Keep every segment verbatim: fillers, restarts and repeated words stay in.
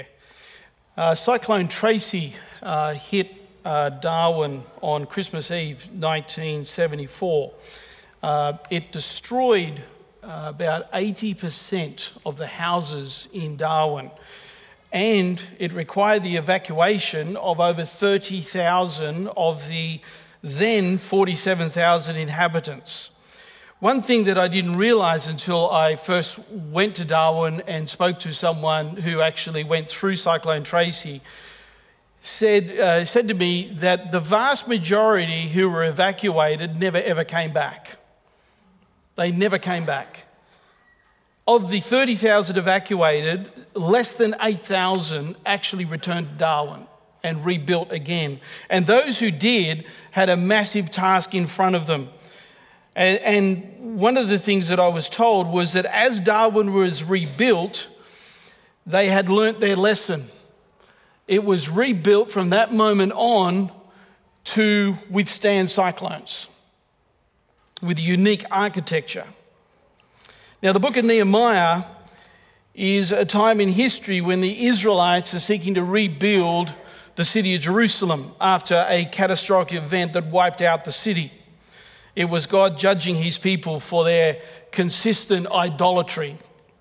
Uh, Cyclone Tracy uh, hit uh, Darwin on Christmas Eve, nineteen seventy-four. Uh, it destroyed uh, about eighty percent of the houses in Darwin, and it required the evacuation of over thirty thousand of the then forty-seven thousand inhabitants. One thing that I didn't realise until I first went to Darwin and spoke to someone who actually went through Cyclone Tracy said uh, said to me that the vast majority who were evacuated never ever came back. They never came back. Of the thirty thousand evacuated, less than eight thousand actually returned to Darwin and rebuilt again. And those who did had a massive task in front of them. And one of the things that I was told was that as Darwin was rebuilt, they had learnt their lesson. It was rebuilt from that moment on to withstand cyclones with unique architecture. Now, the book of Nehemiah is a time in history when the Israelites are seeking to rebuild the city of Jerusalem after a catastrophic event that wiped out the city. It was God judging his people for their consistent idolatry.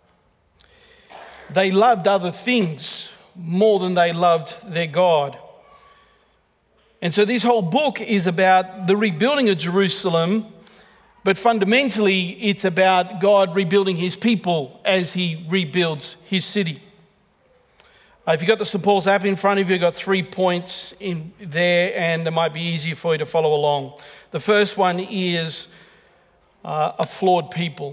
They loved other things more than they loved their God. And so this whole book is about the rebuilding of Jerusalem, but fundamentally it's about God rebuilding his people as he rebuilds his city. Uh, if you've got the Saint Paul's app in front of you, you've got three points in there, and it might be easier for you to follow along. The first one is uh, a flawed people.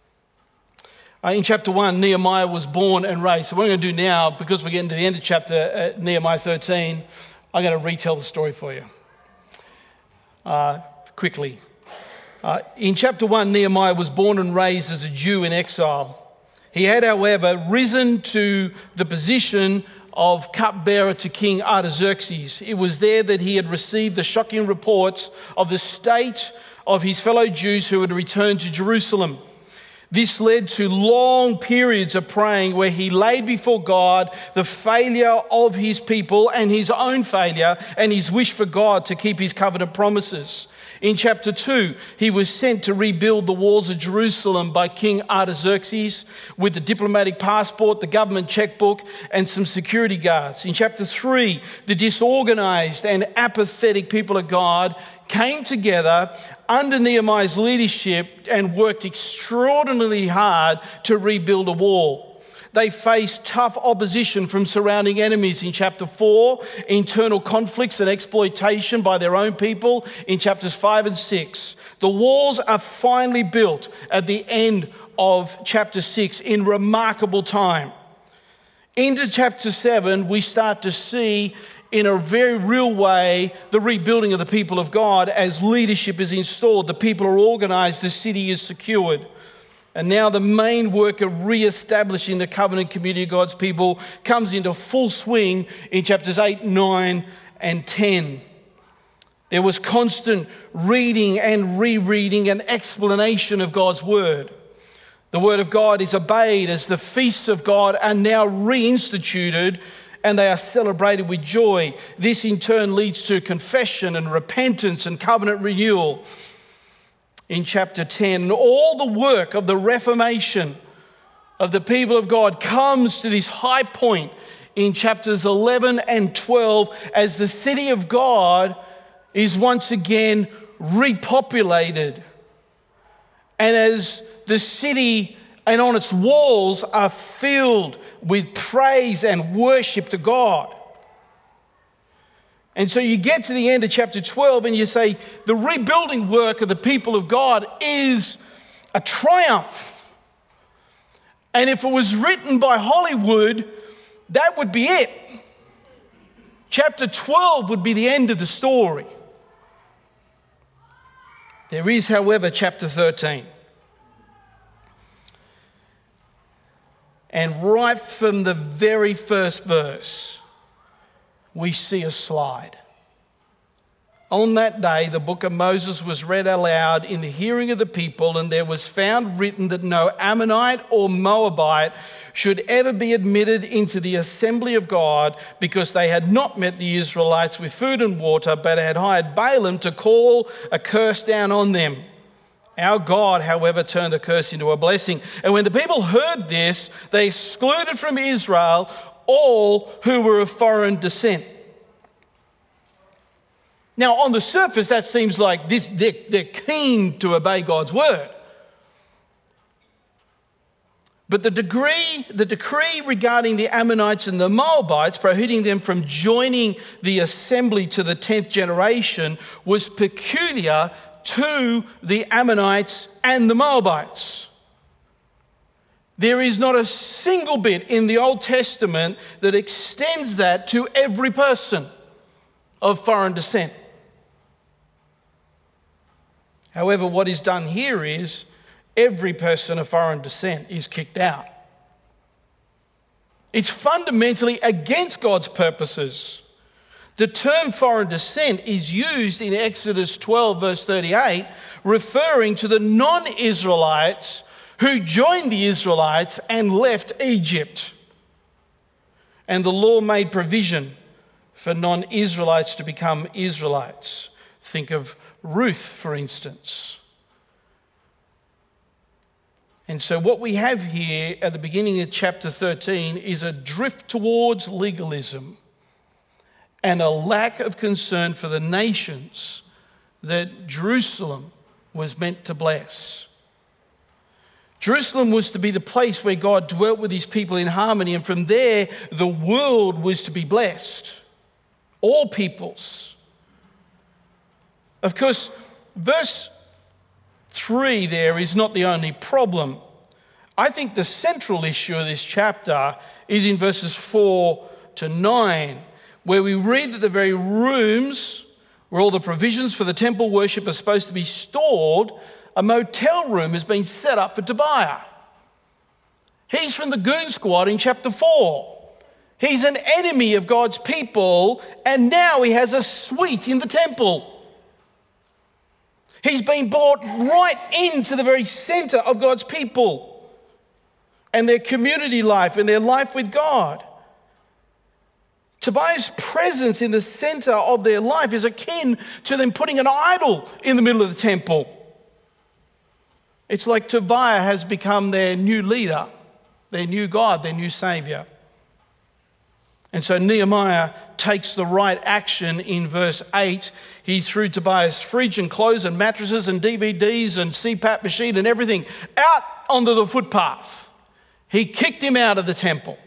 Uh, in chapter one, Nehemiah was born and raised. So what I'm going to do now, because we're getting to the end of chapter uh, Nehemiah thirteen, I'm going to retell the story for you uh, quickly. Uh, in chapter one, Nehemiah was born and raised as a Jew in exile. He had, however, risen to the position of cupbearer to King Artaxerxes. It was there that he had received the shocking reports of the state of his fellow Jews who had returned to Jerusalem. This led to long periods of praying where he laid before God the failure of his people and his own failure and his wish for God to keep his covenant promises. In chapter two, he was sent to rebuild the walls of Jerusalem by King Artaxerxes with the diplomatic passport, the government checkbook, and some security guards. In chapter three, the disorganized and apathetic people of God came together under Nehemiah's leadership and worked extraordinarily hard to rebuild a wall. They faced tough opposition from surrounding enemies in chapter four, internal conflicts and exploitation by their own people in chapters five and six. The walls are finally built at the end of chapter six in remarkable time. Into chapter seven, we start to see in a very real way the rebuilding of the people of God as leadership is installed, the people are organized, the city is secured. And now the main work of re-establishing the covenant community of God's people comes into full swing in chapters eight, nine, and ten. There was constant reading and rereading and explanation of God's word. The word of God is obeyed as the feasts of God are now reinstituted and they are celebrated with joy. This in turn leads to confession and repentance and covenant renewal. In chapter ten, and all the work of the reformation of the people of God comes to this high point in chapters eleven and twelve as the city of God is once again repopulated. And as the city and on its walls are filled with praise and worship to God. And so you get to the end of chapter twelve and you say, the rebuilding work of the people of God is a triumph. And if it was written by Hollywood, that would be it. Chapter twelve would be the end of the story. There is, however, chapter thirteen. And right from the very first verse, we see a slide. On that day, the book of Moses was read aloud in the hearing of the people, and there was found written that no Ammonite or Moabite should ever be admitted into the assembly of God, because they had not met the Israelites with food and water, but had hired Balaam to call a curse down on them. Our God, however, turned the curse into a blessing. And when the people heard this, they excluded from Israel all who were of foreign descent. Now, on the surface, that seems like this, they're, they're keen to obey God's word. But the degree, the decree regarding the Ammonites and the Moabites, prohibiting them from joining the assembly to the tenth generation, was peculiar to the Ammonites and the Moabites. There is not a single bit in the Old Testament that extends that to every person of foreign descent. However, what is done here is every person of foreign descent is kicked out. It's fundamentally against God's purposes. The term foreign descent is used in Exodus twelve, verse thirty-eight, referring to the non-Israelites who joined the Israelites and left Egypt. And the law made provision for non-Israelites to become Israelites. Think of Ruth, for instance. And so what we have here at the beginning of chapter thirteen is a drift towards legalism and a lack of concern for the nations that Jerusalem was meant to bless. Jerusalem was to be the place where God dwelt with his people in harmony, and from there the world was to be blessed. All peoples. Of course, verse three there is not the only problem. I think the central issue of this chapter is in verses four to nine, where we read that the very rooms where all the provisions for the temple worship are supposed to be stored, a motel room has been set up for Tobiah. He's from the goon squad in chapter four. He's an enemy of God's people, and now he has a suite in the temple. He's been brought right into the very center of God's people and their community life and their life with God. Tobiah's presence in the center of their life is akin to them putting an idol in the middle of the temple. It's like Tobiah has become their new leader, their new God, their new savior. And so Nehemiah takes the right action in verse eight. He threw Tobiah's fridge and clothes and mattresses and D V Ds and C PAP machine and everything out onto the footpath. He kicked him out of the temple.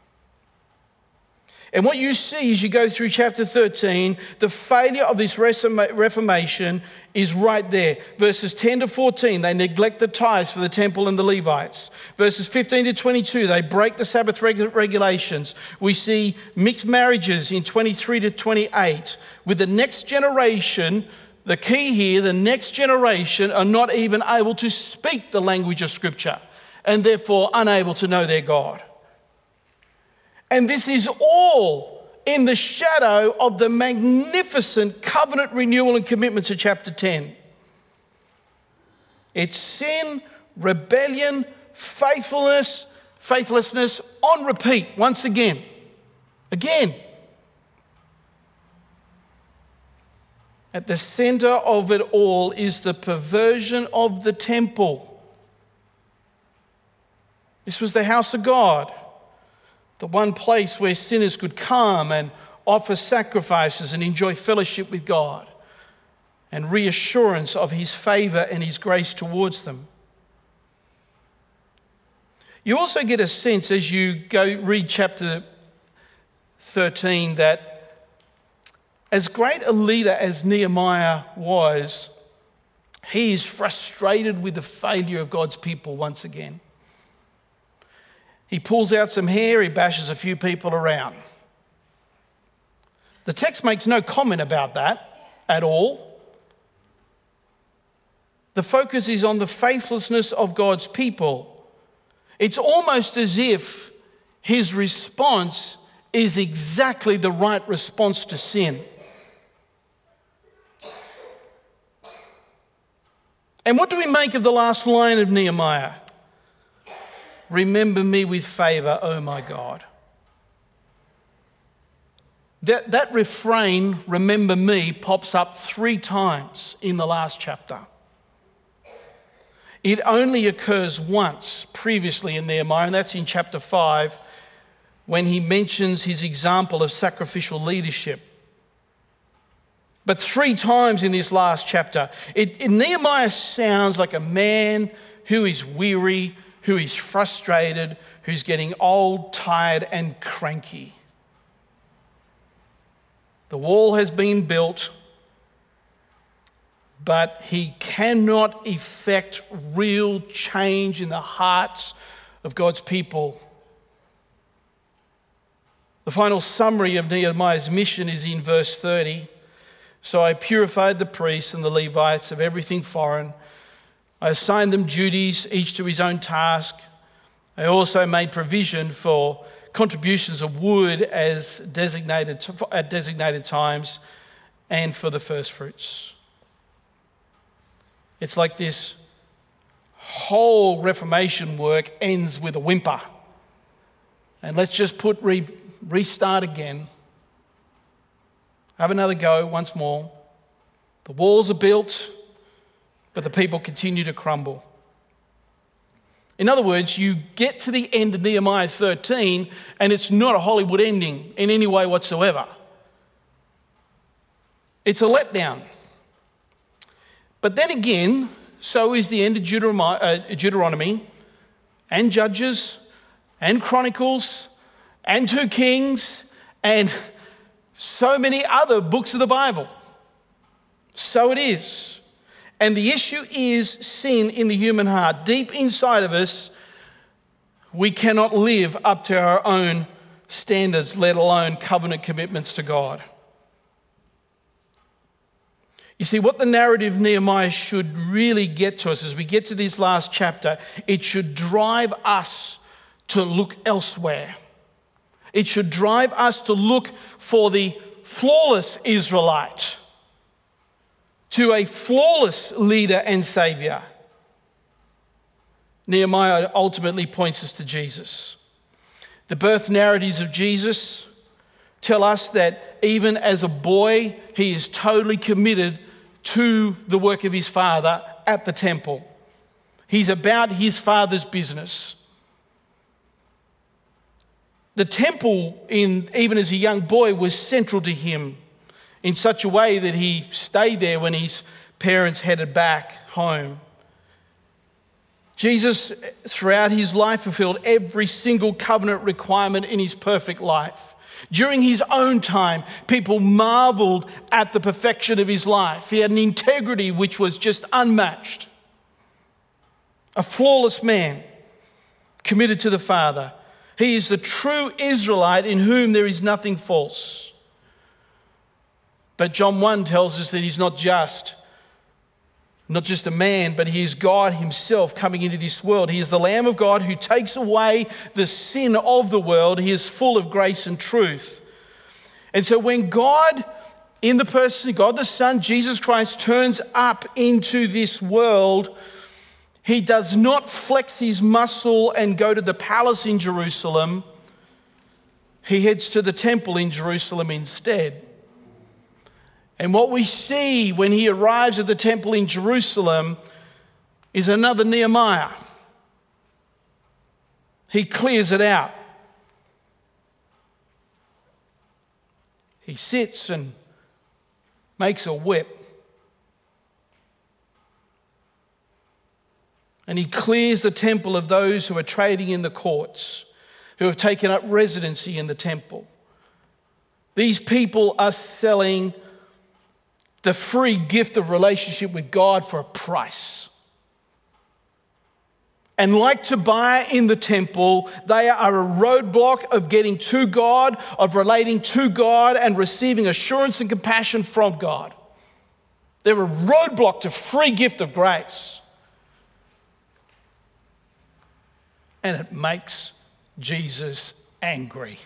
And what you see as you go through chapter thirteen, the failure of this reformation is right there. Verses ten to fourteen, they neglect the tithes for the temple and the Levites. Verses fifteen to twenty-two, they break the Sabbath reg- regulations. We see mixed marriages in twenty-three to twenty-eight. With the next generation, the key here, the next generation are not even able to speak the language of Scripture and therefore unable to know their God. And this is all in the shadow of the magnificent covenant renewal and commitments of chapter ten. It's sin, rebellion, faithfulness, faithlessness on repeat once again. Again. At the center of it all is the perversion of the temple. This was the house of God. The one place where sinners could come and offer sacrifices and enjoy fellowship with God and reassurance of his favor and his grace towards them. You also get a sense as you go read chapter thirteen that as great a leader as Nehemiah was, he is frustrated with the failure of God's people once again. He pulls out some hair, he bashes a few people around. The text makes no comment about that at all. The focus is on the faithlessness of God's people. It's almost as if his response is exactly the right response to sin. And what do we make of the last line of Nehemiah? Remember me with favor, O my God. That, that refrain, remember me, pops up three times in the last chapter. It only occurs once previously in Nehemiah, and that's in chapter five, when he mentions his example of sacrificial leadership. But three times in this last chapter, it, it, Nehemiah sounds like a man who is weary, who is frustrated, who's getting old, tired, and cranky. The wall has been built, but he cannot effect real change in the hearts of God's people. The final summary of Nehemiah's mission is in verse thirty. So I purified the priests and the Levites of everything foreign. I assigned them duties, each to his own task. I also made provision for contributions of wood as designated at designated times and for the first fruits. It's like this whole Reformation work ends with a whimper. And let's just put re, restart again. Have another go once more. The walls are built, but the people continue to crumble. In other words, you get to the end of Nehemiah thirteen and it's not a Hollywood ending in any way whatsoever. It's a letdown. But then again, so is the end of Deuteronomy and Judges and Chronicles and two Kings and so many other books of the Bible. So it is. And the issue is sin in the human heart. Deep inside of us, we cannot live up to our own standards, let alone covenant commitments to God. You see, what the narrative of Nehemiah should really get to us as we get to this last chapter, it should drive us to look elsewhere. It should drive us to look for the flawless Israelite, to a flawless leader and Saviour. Nehemiah ultimately points us to Jesus. The birth narratives of Jesus tell us that even as a boy, he is totally committed to the work of his father at the temple. He's about his father's business. The temple, in, even as a young boy, was central to him in such a way that he stayed there when his parents headed back home. Jesus, throughout his life, fulfilled every single covenant requirement in his perfect life. During his own time, people marveled at the perfection of his life. He had an integrity which was just unmatched. A flawless man, committed to the Father. He is the true Israelite in whom there is nothing false. But John one tells us that he's not just, not just a man, but he is God himself coming into this world. He is the Lamb of God who takes away the sin of the world. He is full of grace and truth. And so when God, in the person of God the Son, Jesus Christ, turns up into this world, he does not flex his muscle and go to the palace in Jerusalem. He heads to the temple in Jerusalem instead. And what we see when he arrives at the temple in Jerusalem is another Nehemiah. He clears it out. He sits and makes a whip. And he clears the temple of those who are trading in the courts, who have taken up residency in the temple. These people are selling the free gift of relationship with God for a price. And like Tobiah in the temple, they are a roadblock of getting to God, of relating to God and receiving assurance and compassion from God. They're a roadblock to free gift of grace. And it makes Jesus angry.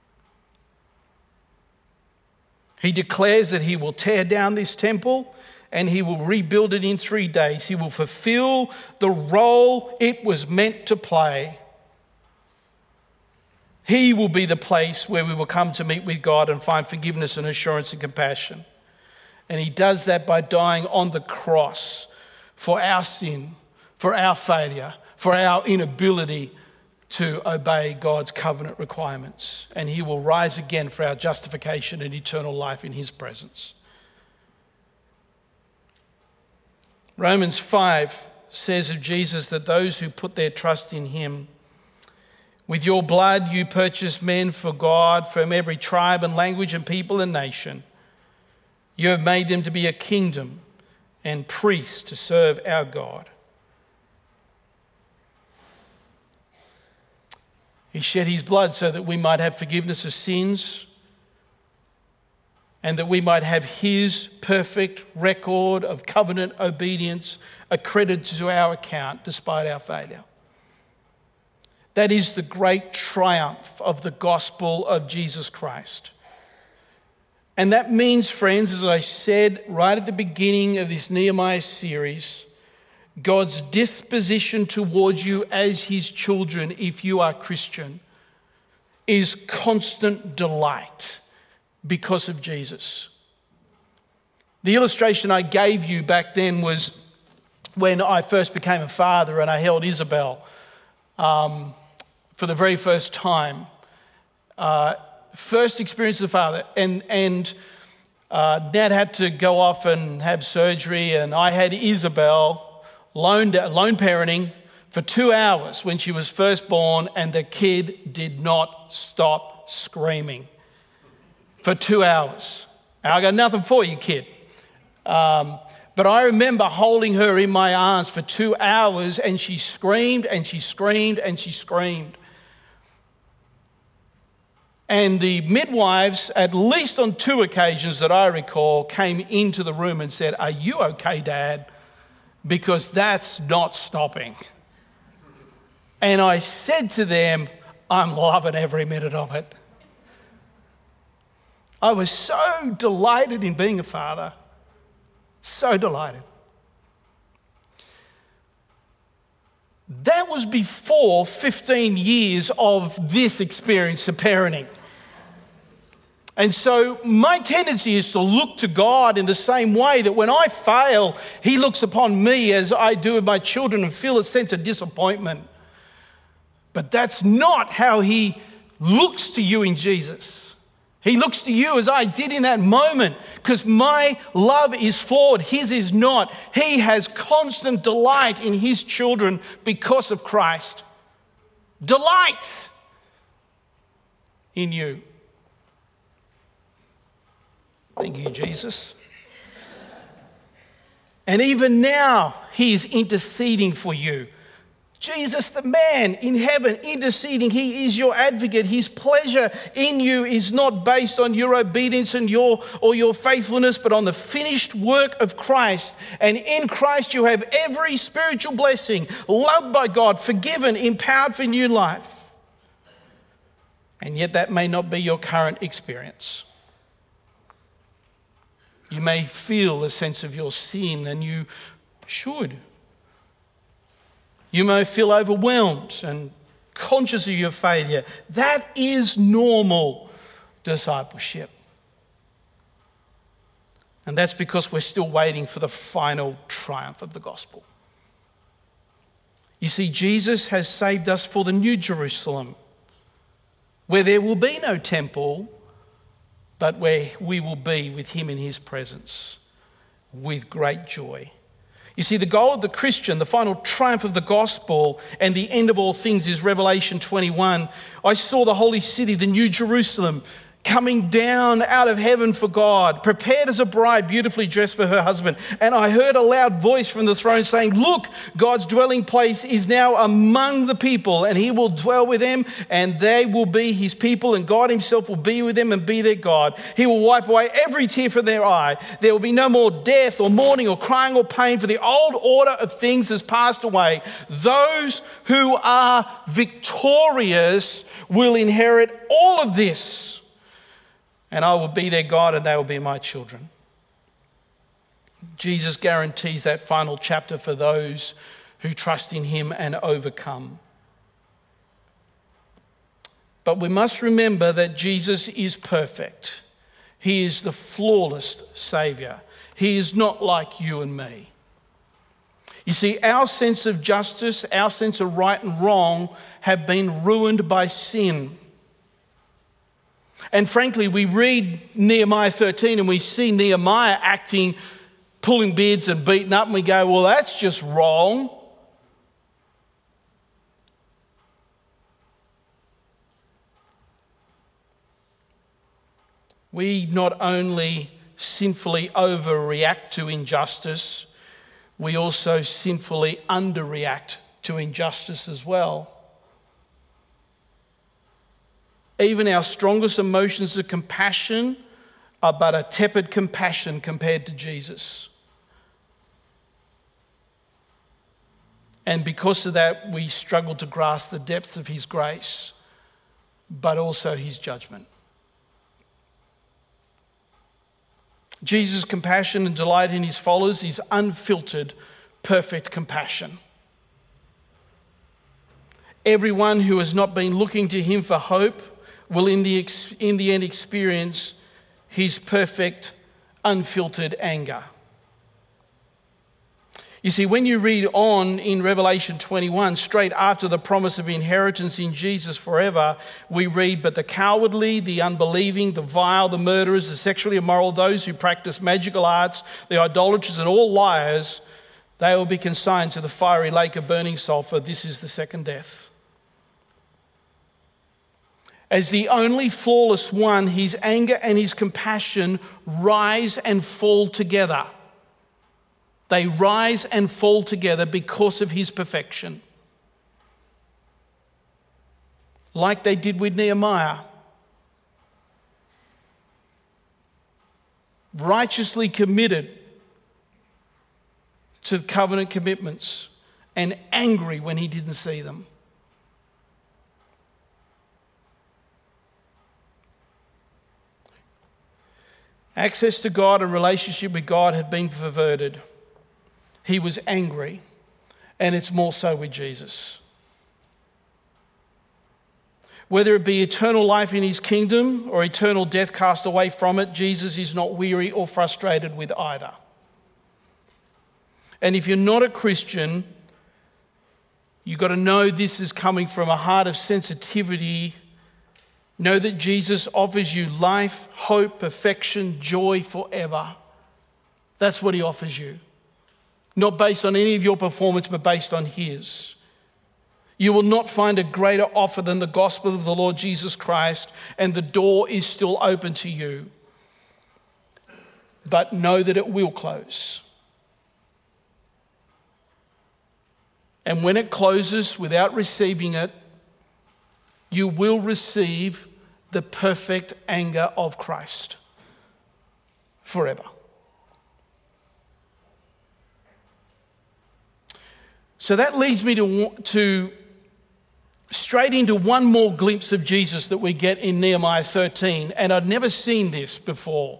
He declares that he will tear down this temple and he will rebuild it in three days. He will fulfill the role it was meant to play. He will be the place where we will come to meet with God and find forgiveness and assurance and compassion. And he does that by dying on the cross for our sin, for our failure, for our inability to obey God's covenant requirements. And he will rise again for our justification and eternal life in his presence. Romans five says of Jesus that those who put their trust in him, with your blood you purchased men for God from every tribe and language and people and nation. You have made them to be a kingdom and priests to serve our God. He shed his blood so that we might have forgiveness of sins and that we might have his perfect record of covenant obedience accredited to our account despite our failure. That is the great triumph of the gospel of Jesus Christ. And that means, friends, as I said right at the beginning of this Nehemiah series, God's disposition towards you as his children, if you are Christian, is constant delight because of Jesus. The illustration I gave you back then was when I first became a father and I held Isabel um, for the very first time. Uh, first experience as a father. And, and uh, Dad had to go off and have surgery, and I had Isabel lone, lone parenting for two hours when she was first born, and the kid did not stop screaming for two hours. Now, I got nothing for you, kid. Um, but I remember holding her in my arms for two hours, and she screamed and she screamed and she screamed. And the midwives, at least on two occasions that I recall, came into the room and said, "Are you okay, Dad? Because that's not stopping." And I said to them, "I'm loving every minute of it." I was so delighted in being a father. So delighted. That was before fifteen years of this experience of parenting. And so my tendency is to look to God in the same way that when I fail, he looks upon me as I do with my children and feel a sense of disappointment. But that's not how he looks to you in Jesus. He looks to you as I did in that moment, because my love is flawed, his is not. He has constant delight in his children because of Christ. Delight in you. Thank you, Jesus. And even now, he is interceding for you. Jesus, the man in heaven, interceding. He is your advocate. His pleasure in you is not based on your obedience and your or your faithfulness, but on the finished work of Christ. And in Christ, you have every spiritual blessing, loved by God, forgiven, empowered for new life. And yet that may not be your current experience. You may feel a sense of your sin, and you should. You may feel overwhelmed and conscious of your failure. That is normal discipleship. And that's because we're still waiting for the final triumph of the gospel. You see, Jesus has saved us for the New Jerusalem, where there will be no temple, but where we will be with him in his presence with great joy. You see, the goal of the Christian, the final triumph of the gospel and the end of all things is Revelation twenty-one. I saw the holy city, the New Jerusalem, coming down out of heaven for God, prepared as a bride, beautifully dressed for her husband. And I heard a loud voice from the throne saying, "Look, God's dwelling place is now among the people, and he will dwell with them, and they will be his people, and God himself will be with them and be their God. He will wipe away every tear from their eye. There will be no more death or mourning or crying or pain, for the old order of things has passed away. Those who are victorious will inherit all of this. And I will be their God, and they will be my children." Jesus guarantees that final chapter for those who trust in him and overcome. But we must remember that Jesus is perfect. He is the flawless Saviour. He is not like you and me. You see, our sense of justice, our sense of right and wrong have been ruined by sin. And frankly, we read Nehemiah thirteen and we see Nehemiah acting, pulling beards and beaten up, and we go, well, that's just wrong. We not only sinfully overreact to injustice, we also sinfully underreact to injustice as well. Even our strongest emotions of compassion are but a tepid compassion compared to Jesus. And because of that, we struggle to grasp the depth of his grace, but also his judgment. Jesus' compassion and delight in his followers is unfiltered, perfect compassion. Everyone who has not been looking to him for hope will in the, in the end experience his perfect, unfiltered anger. You see, when you read on in Revelation twenty-one, straight after the promise of inheritance in Jesus forever, we read, but the cowardly, the unbelieving, the vile, the murderers, the sexually immoral, those who practice magical arts, the idolaters and all liars, they will be consigned to the fiery lake of burning sulfur. This is the second death. As the only flawless one, his anger and his compassion rise and fall together. They rise and fall together because of his perfection. Like they did with Nehemiah. Righteously committed to covenant commitments and angry when he didn't see them. Access to God and relationship with God had been perverted. He was angry, and it's more so with Jesus. Whether it be eternal life in his kingdom or eternal death cast away from it, Jesus is not weary or frustrated with either. And if you're not a Christian, you've got to know this is coming from a heart of sensitivity. Know that Jesus offers you life, hope, perfection, joy forever. That's what he offers you. Not based on any of your performance, but based on his. You will not find a greater offer than the gospel of the Lord Jesus Christ, and the door is still open to you. But know that it will close. And when it closes without receiving it, you will receive the perfect anger of Christ forever. So that leads me to, to straight into one more glimpse of Jesus that we get in Nehemiah thirteen, and I'd never seen this before.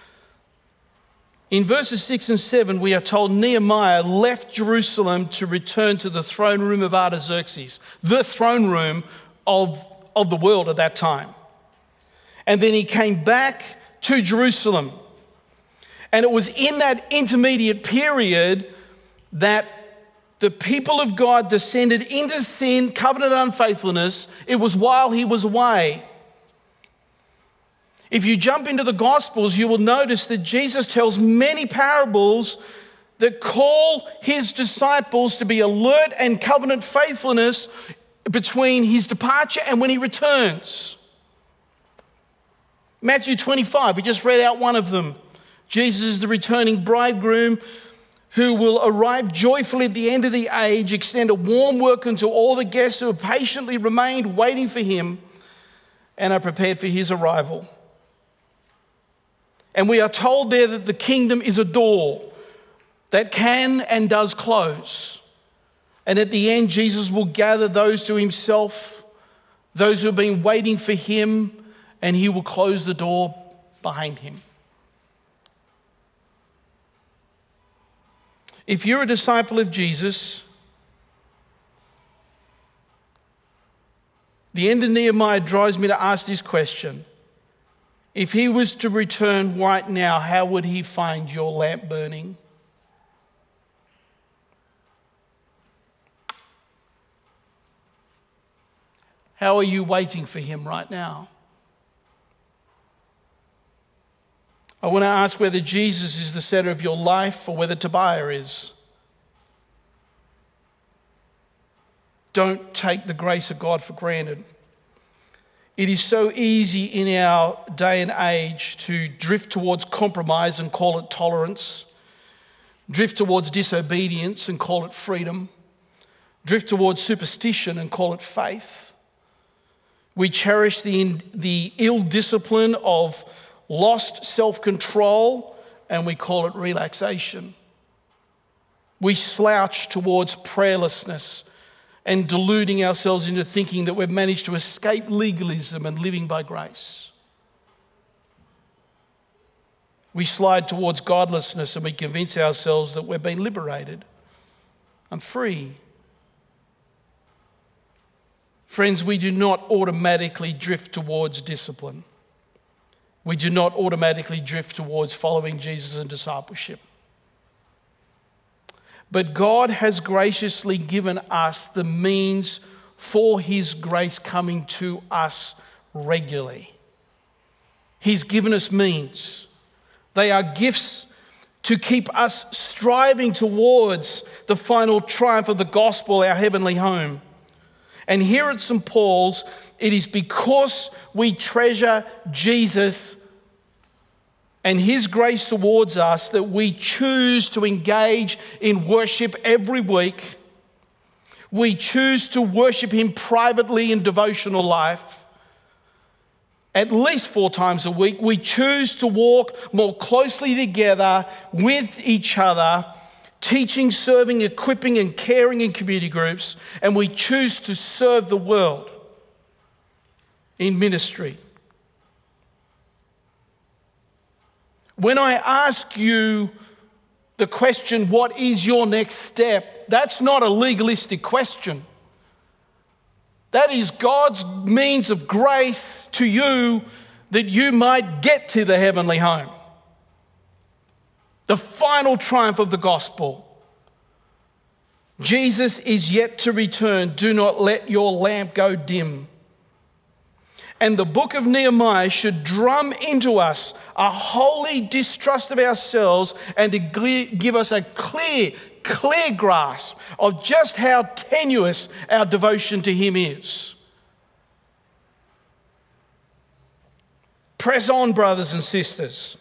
In verses six and seven, we are told Nehemiah left Jerusalem to return to the throne room of Artaxerxes, the throne room of, of the world at that time. And then he came back to Jerusalem. And it was in that intermediate period that the people of God descended into sin, covenant unfaithfulness. It was while he was away. If you jump into the Gospels, you will notice that Jesus tells many parables that call his disciples to be alert and covenant faithfulness between his departure and when he returns. Matthew twenty-five, we just read out one of them. Jesus is the returning bridegroom who will arrive joyfully at the end of the age, extend a warm welcome to all the guests who have patiently remained waiting for him and are prepared for his arrival. And we are told there that the kingdom is a door that can and does close. And at the end, Jesus will gather those to himself, those who have been waiting for him, and he will close the door behind him. If you're a disciple of Jesus, the end of Nehemiah drives me to ask this question. If he was to return right now, how would he find your lamp burning? How are you waiting for him right now? I want to ask whether Jesus is the center of your life or whether Tobiah is. Don't take the grace of God for granted. It is so easy in our day and age to drift towards compromise and call it tolerance, drift towards disobedience and call it freedom, drift towards superstition and call it faith. We cherish the, the ill discipline of lost self-control and we call it relaxation. We slouch towards prayerlessness and deluding ourselves into thinking that we've managed to escape legalism and living by grace. We slide towards godlessness and we convince ourselves that we've been liberated. I'm free. Friends, we do not automatically drift towards discipline. We do not automatically drift towards following Jesus and discipleship. But God has graciously given us the means for his grace coming to us regularly. He's given us means. They are gifts to keep us striving towards the final triumph of the gospel, our heavenly home. And here at Saint Paul's, it is because we treasure Jesus and his grace towards us that we choose to engage in worship every week. We choose to worship him privately in devotional life at least four times a week. We choose to walk more closely together with each other, teaching, serving, equipping, and caring in community groups. And we choose to serve the world in ministry. When I ask you the question, what is your next step? That's not a legalistic question. That is God's means of grace to you that you might get to the heavenly home. The final triumph of the gospel. Jesus is yet to return. Do not let your lamp go dim. And the book of Nehemiah should drum into us a holy distrust of ourselves and to give us a clear, clear grasp of just how tenuous our devotion to him is. Press on, brothers and sisters.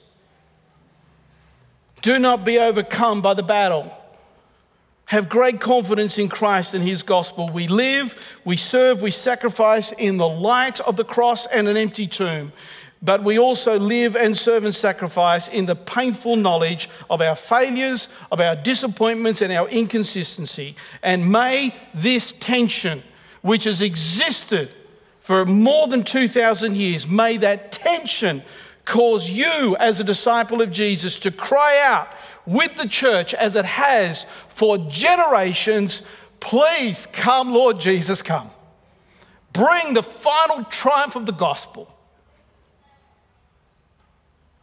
Do not be overcome by the battle. Have great confidence in Christ and his gospel. We live, we serve, we sacrifice in the light of the cross and an empty tomb. But we also live and serve and sacrifice in the painful knowledge of our failures, of our disappointments and our inconsistency. And may this tension, which has existed for more than two thousand years, may that tension cause you as a disciple of Jesus to cry out with the church as it has for generations, please come, Lord Jesus, come. Bring the final triumph of the gospel.